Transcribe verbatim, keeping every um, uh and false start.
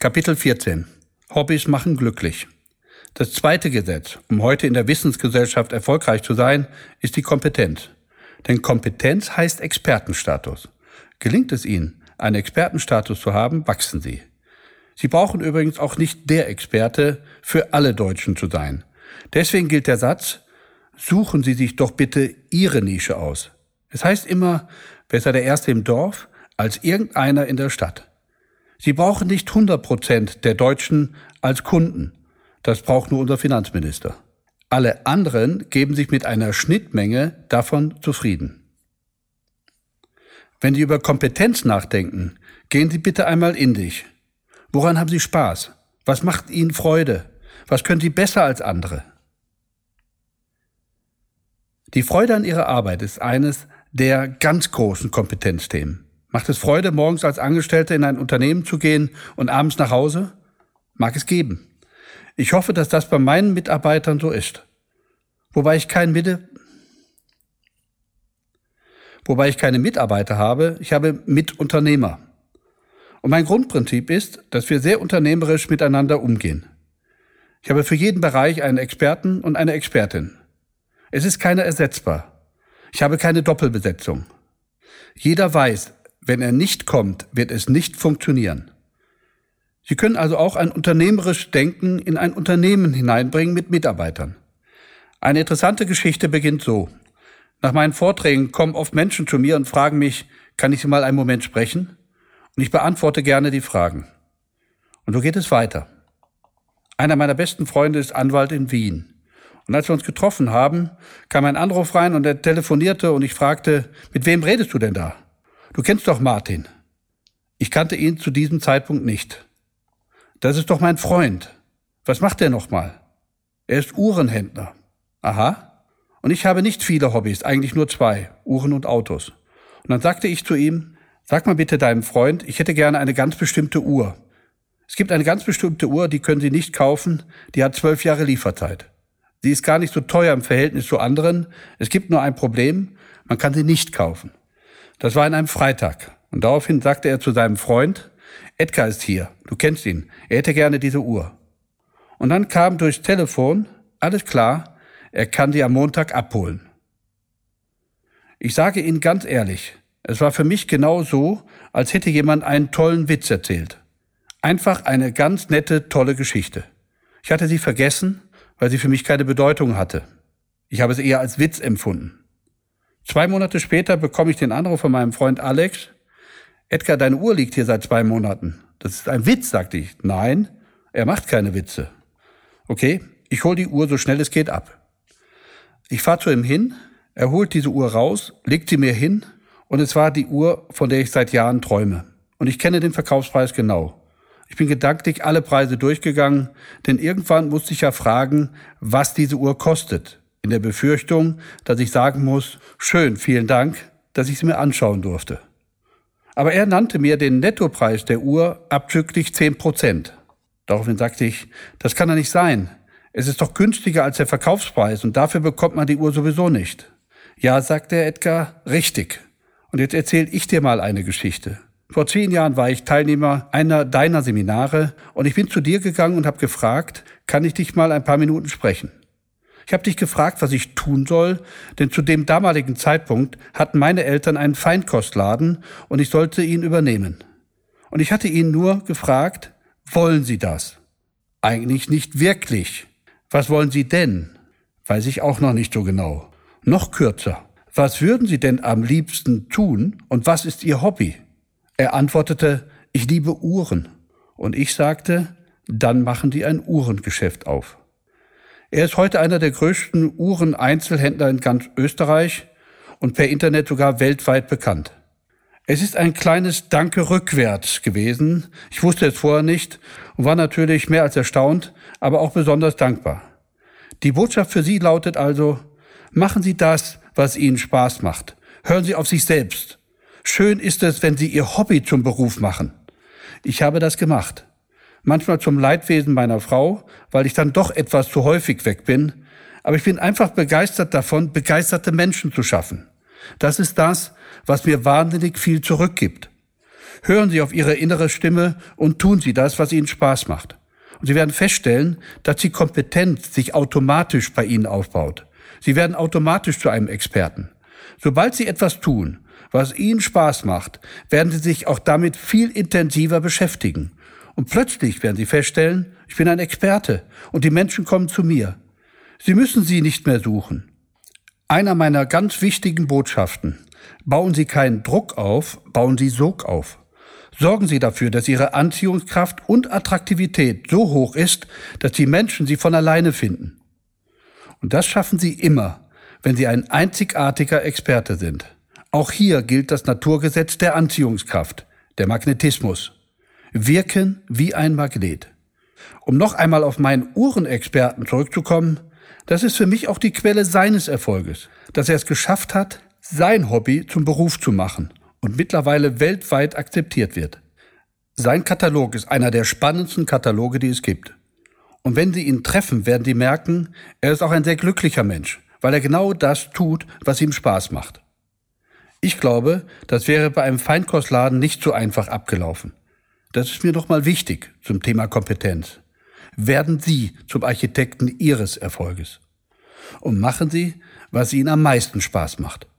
Kapitel vierzehn. Hobbys machen glücklich. Das zweite Gesetz, um heute in der Wissensgesellschaft erfolgreich zu sein, ist die Kompetenz. Denn Kompetenz heißt Expertenstatus. Gelingt es Ihnen, einen Expertenstatus zu haben, wachsen Sie. Sie brauchen übrigens auch nicht der Experte für alle Deutschen zu sein. Deswegen gilt der Satz, suchen Sie sich doch bitte Ihre Nische aus. Es heißt immer, besser der Erste im Dorf als irgendeiner in der Stadt. Sie brauchen nicht hundert Prozent der Deutschen als Kunden. Das braucht nur unser Finanzminister. Alle anderen geben sich mit einer Schnittmenge davon zufrieden. Wenn Sie über Kompetenz nachdenken, gehen Sie bitte einmal in sich. Woran haben Sie Spaß? Was macht Ihnen Freude? Was können Sie besser als andere? Die Freude an Ihrer Arbeit ist eines der ganz großen Kompetenzthemen. Macht es Freude, morgens als Angestellter in ein Unternehmen zu gehen und abends nach Hause? Mag es geben. Ich hoffe, dass das bei meinen Mitarbeitern so ist. Wobei ich kein Mitte, wobei ich keine Mitarbeiter habe, ich habe Mitunternehmer. Und mein Grundprinzip ist, dass wir sehr unternehmerisch miteinander umgehen. Ich habe für jeden Bereich einen Experten und eine Expertin. Es ist keiner ersetzbar. Ich habe keine Doppelbesetzung. Jeder weiß, wenn er nicht kommt, wird es nicht funktionieren. Sie können also auch ein unternehmerisches Denken in ein Unternehmen hineinbringen mit Mitarbeitern. Eine interessante Geschichte beginnt so. Nach meinen Vorträgen kommen oft Menschen zu mir und fragen mich, kann ich Sie mal einen Moment sprechen? Und ich beantworte gerne die Fragen. Und so geht es weiter. Einer meiner besten Freunde ist Anwalt in Wien. Und als wir uns getroffen haben, kam ein Anruf rein und er telefonierte und ich fragte, mit wem redest du denn da? Du kennst doch Martin. Ich kannte ihn zu diesem Zeitpunkt nicht. Das ist doch mein Freund. Was macht er nochmal? Er ist Uhrenhändler. Aha. Und ich habe nicht viele Hobbys, eigentlich nur zwei, Uhren und Autos. Und dann sagte ich zu ihm, sag mal bitte deinem Freund, ich hätte gerne eine ganz bestimmte Uhr. Es gibt eine ganz bestimmte Uhr, die können Sie nicht kaufen, die hat zwölf Jahre Lieferzeit. Sie ist gar nicht so teuer im Verhältnis zu anderen. Es gibt nur ein Problem, man kann sie nicht kaufen. Das war an einem Freitag. Und daraufhin sagte er zu seinem Freund, Edgar ist hier, du kennst ihn, er hätte gerne diese Uhr. Und dann kam durchs Telefon, alles klar, er kann sie am Montag abholen. Ich sage Ihnen ganz ehrlich, es war für mich genau so, als hätte jemand einen tollen Witz erzählt. Einfach eine ganz nette, tolle Geschichte. Ich hatte sie vergessen, weil sie für mich keine Bedeutung hatte. Ich habe es eher als Witz empfunden. Zwei Monate später bekomme ich den Anruf von meinem Freund Alex. Edgar, deine Uhr liegt hier seit zwei Monaten. Das ist ein Witz, sagte ich. Nein, er macht keine Witze. Okay, ich hole die Uhr so schnell es geht ab. Ich fahre zu ihm hin, er holt diese Uhr raus, legt sie mir hin und es war die Uhr, von der ich seit Jahren träume. Und ich kenne den Verkaufspreis genau. Ich bin gedanklich alle Preise durchgegangen, denn irgendwann musste ich ja fragen, was diese Uhr kostet. In der Befürchtung, dass ich sagen muss, schön, vielen Dank, dass ich sie mir anschauen durfte. Aber er nannte mir den Nettopreis der Uhr abzüglich zehn Prozent. Daraufhin sagte ich, das kann doch nicht sein. Es ist doch günstiger als der Verkaufspreis und dafür bekommt man die Uhr sowieso nicht. Ja, sagte Edgar, richtig. Und jetzt erzähle ich dir mal eine Geschichte. Vor zehn Jahren war ich Teilnehmer einer deiner Seminare und ich bin zu dir gegangen und habe gefragt, kann ich dich mal ein paar Minuten sprechen? Ich habe dich gefragt, was ich tun soll, denn zu dem damaligen Zeitpunkt hatten meine Eltern einen Feinkostladen und ich sollte ihn übernehmen. Und ich hatte ihn nur gefragt, wollen Sie das? Eigentlich nicht wirklich. Was wollen Sie denn? Weiß ich auch noch nicht so genau. Noch kürzer. Was würden Sie denn am liebsten tun und was ist Ihr Hobby? Er antwortete, ich liebe Uhren. Und ich sagte, dann machen Sie ein Uhrengeschäft auf. Er ist heute einer der größten Uhreneinzelhändler in ganz Österreich und per Internet sogar weltweit bekannt. Es ist ein kleines Danke rückwärts gewesen. Ich wusste es vorher nicht und war natürlich mehr als erstaunt, aber auch besonders dankbar. Die Botschaft für Sie lautet also, machen Sie das, was Ihnen Spaß macht. Hören Sie auf sich selbst. Schön ist es, wenn Sie Ihr Hobby zum Beruf machen. Ich habe das gemacht. Manchmal zum Leidwesen meiner Frau, weil ich dann doch etwas zu häufig weg bin. Aber ich bin einfach begeistert davon, begeisterte Menschen zu schaffen. Das ist das, was mir wahnsinnig viel zurückgibt. Hören Sie auf Ihre innere Stimme und tun Sie das, was Ihnen Spaß macht. Und Sie werden feststellen, dass die Kompetenz sich automatisch bei Ihnen aufbaut. Sie werden automatisch zu einem Experten. Sobald Sie etwas tun, was Ihnen Spaß macht, werden Sie sich auch damit viel intensiver beschäftigen. Und plötzlich werden Sie feststellen, ich bin ein Experte und die Menschen kommen zu mir. Sie müssen sie nicht mehr suchen. Einer meiner ganz wichtigen Botschaften: Bauen Sie keinen Druck auf, bauen Sie Sog auf. Sorgen Sie dafür, dass Ihre Anziehungskraft und Attraktivität so hoch ist, dass die Menschen Sie von alleine finden. Und das schaffen Sie immer, wenn Sie ein einzigartiger Experte sind. Auch hier gilt das Naturgesetz der Anziehungskraft, der Magnetismus. Wirken wie ein Magnet. Um noch einmal auf meinen Uhrenexperten zurückzukommen, das ist für mich auch die Quelle seines Erfolges, dass er es geschafft hat, sein Hobby zum Beruf zu machen und mittlerweile weltweit akzeptiert wird. Sein Katalog ist einer der spannendsten Kataloge, die es gibt. Und wenn Sie ihn treffen, werden Sie merken, er ist auch ein sehr glücklicher Mensch, weil er genau das tut, was ihm Spaß macht. Ich glaube, das wäre bei einem Feinkostladen nicht so einfach abgelaufen. Das ist mir nochmal wichtig zum Thema Kompetenz. Werden Sie zum Architekten Ihres Erfolges und machen Sie, was Ihnen am meisten Spaß macht.